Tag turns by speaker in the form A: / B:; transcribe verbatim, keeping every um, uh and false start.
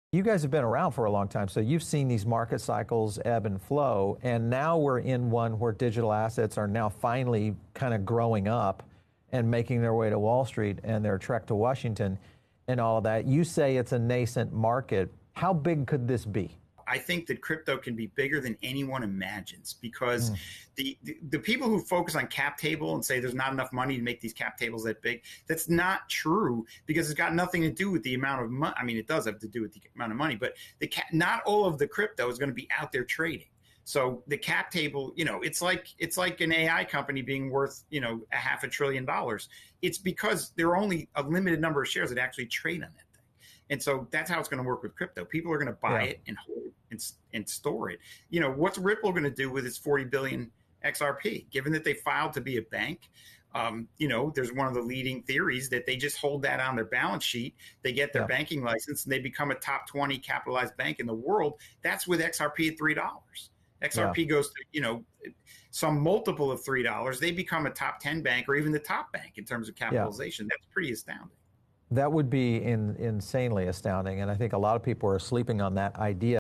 A: You guys have been around for a long time, so you've seen these market cycles ebb and flow, and now we're in one where digital assets are now finally kind of growing up and making their way to Wall Street and their trek to Washington and all of that. You say it's a nascent market. How big could this be?
B: I think that crypto can be bigger than anyone imagines because
A: Mm.
B: the, the the people who focus on cap table and say there's not enough money to make these cap tables that big, that's not true because it's got nothing to do with the amount of money. I mean, it does have to do with the amount of money, but the cap, not all of the crypto is going to be out there trading. So the cap table, you know, it's like it's like an A I company being worth, you know, a half a trillion dollars. It's because there are only a limited number of shares that actually trade on it. And so that's how it's going to work with crypto. People are going to buy
A: Yeah.
B: it and hold it and, and store it. You know, what's Ripple going to do with its forty billion X R P? Given that they filed to be a bank, um, you know, there's one of the leading theories that they just hold that on their balance sheet. They get their
A: Yeah.
B: banking license and they become a top twenty capitalized bank in the world. That's with X R P at three dollars. X R P
A: Yeah.
B: goes to, you know, some multiple of three dollars. They become a top ten bank or even the top bank in terms of capitalization. Yeah. That's pretty astounding.
A: That would be in, insanely astounding, and I think a lot of people are sleeping on that idea.